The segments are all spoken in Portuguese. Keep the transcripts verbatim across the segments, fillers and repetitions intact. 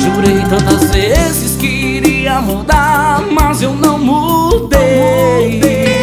jurei tantas vezes que iria mudar, mas eu não mudei.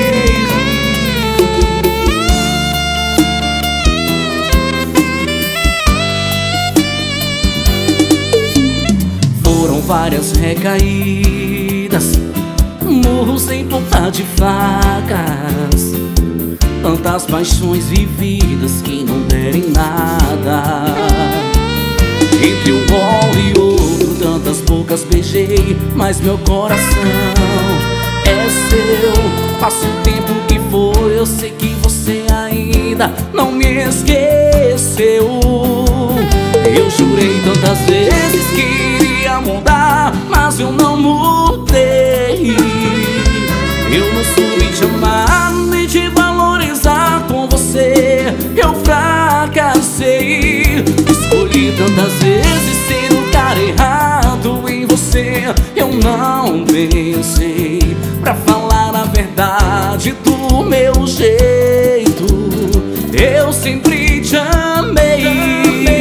Foram várias recaídas, murros em ponta de facas, tantas paixões vividas que não derem nada. Entre um gole e outro, tantas bocas beijei, mas meu coração é seu. Passa o tempo que foi, eu sei que você ainda não me esqueceu. Eu jurei tantas vezes que iria mudar, mas eu não mudei. Eu não soube te amar nem te valorizar, com você eu fracassei. Escolhi tantas vezes ser o cara errado, em você eu não pensei. Pra falar a verdade do meu jeito, eu sempre te amei.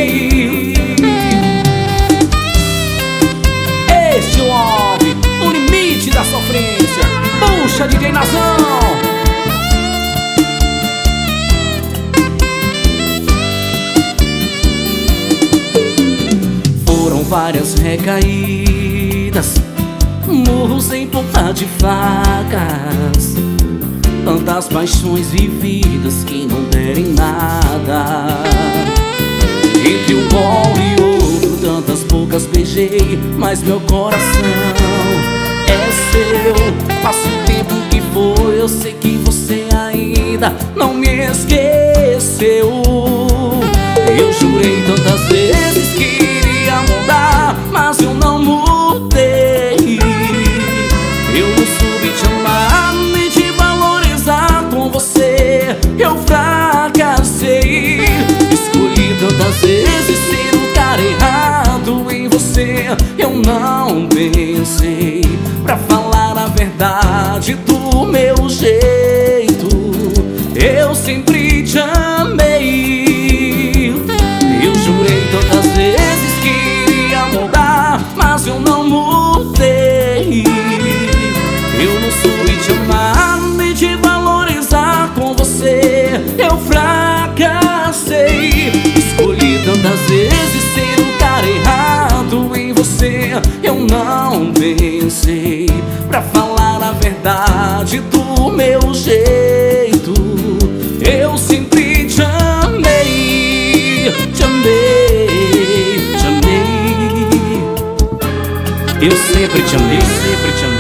Este é o homem, o limite da sofrência. Puxa, D J Nazão! Foram várias recaídas, murros em ponta de facas, tantas paixões vividas que não derem nada. Entre um gole e outro, tantas bocas beijei, mas meu coração é seu. Passa o tempo que foi, eu sei que você ainda não me esqueceu. Eu jurei tantas vezes que iria mudar, mas eu não mudei. Eu não soube te amar nem te valorizar, com você eu fracassei. Escolhi tantas vezes ser o cara errado, em você eu não pensei. Pra falar a verdade do meu jeito, eu sempre te amei. Eu jurei tantas vezes que iria mudar, mas eu não mudei. Eu não soube te amar nem te valorizar, com você eu fracassei. Escolhi tantas vezes ser o cara errado, em você eu não pensei. Pra falar a verdade do meu jeito, eu sempre te amei. Te amei, te amei. Eu sempre te amei, sempre te amei.